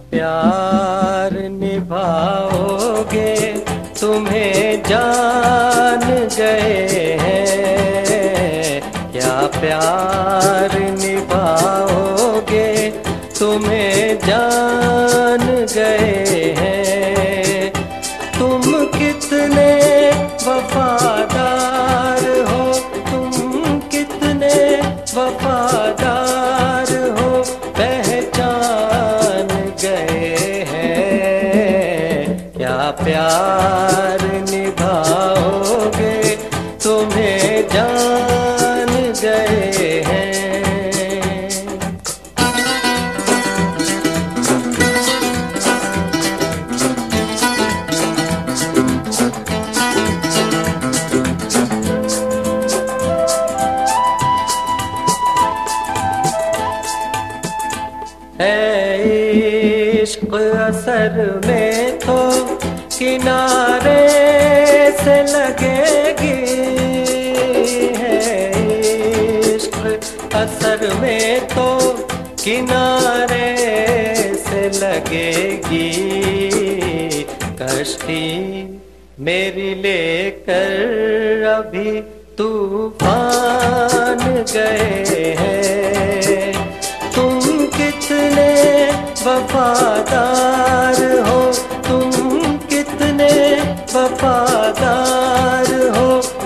प्यार निभाओगे तुम्हें जान गए हैं, क्या प्यार निभाओगे तुम्हें जान गए हैं। तुम कितने वफादार हो, तुम कितने वफादार हो, पहचान गए हैं, क्या प्यार निभाओगे तुम्हें जान गए हैं। इश्क असर में तो किनारे से लगेगी, है इश्क असर में तो किनारे से लगेगी। कश्ती मेरी लेकर अभी तूफान गए हैं। तुम कितने वफादार हो, तुम कितने वफादार हो,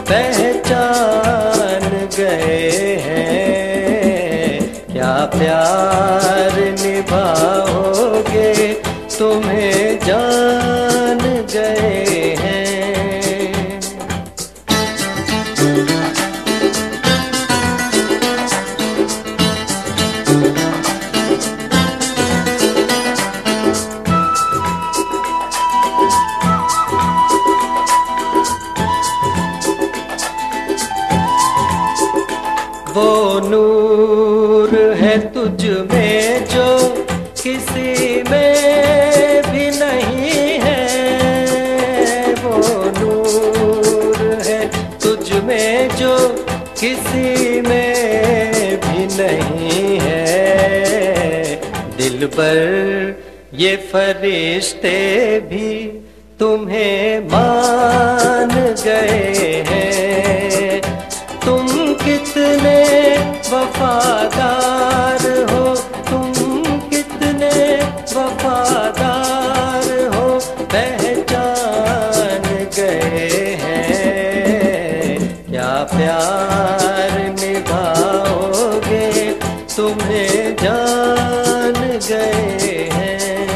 पहचान गए हैं, क्या प्यार निभाओगे तुम्हें जान गए हैं। वो नूर है तुझ में जो किसी में भी नहीं है, वो नूर है तुझ में जो किसी में भी नहीं है। दिल पर ये फरिश्ते भी तुम्हें मान गए हैं। तुम कितने वफादार हो, तुम कितने वफादार हो, पहचान गए हैं, क्या प्यार निभाओगे तुम्हें जान गए हैं।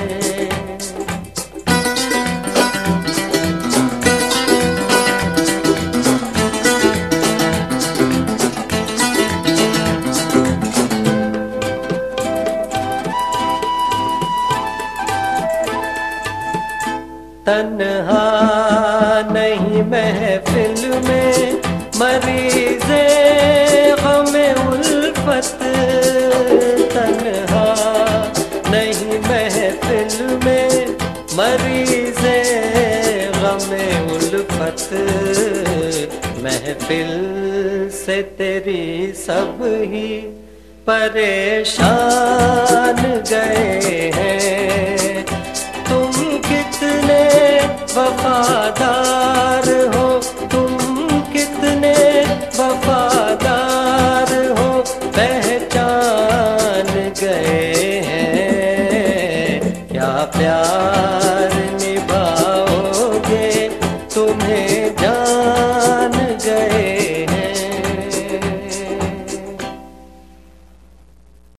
तन्हा नहीं महफिल में मरीज़े ग़मे उल्फत, तन्हा नहीं महफिल में मरीज़े ग़मे उल्फत। महफिल से तेरी सब ही परेशान गए हैं। तुम कितने वफादार हो, तुम कितने वफादार हो, पहचान गए हैं, क्या प्यार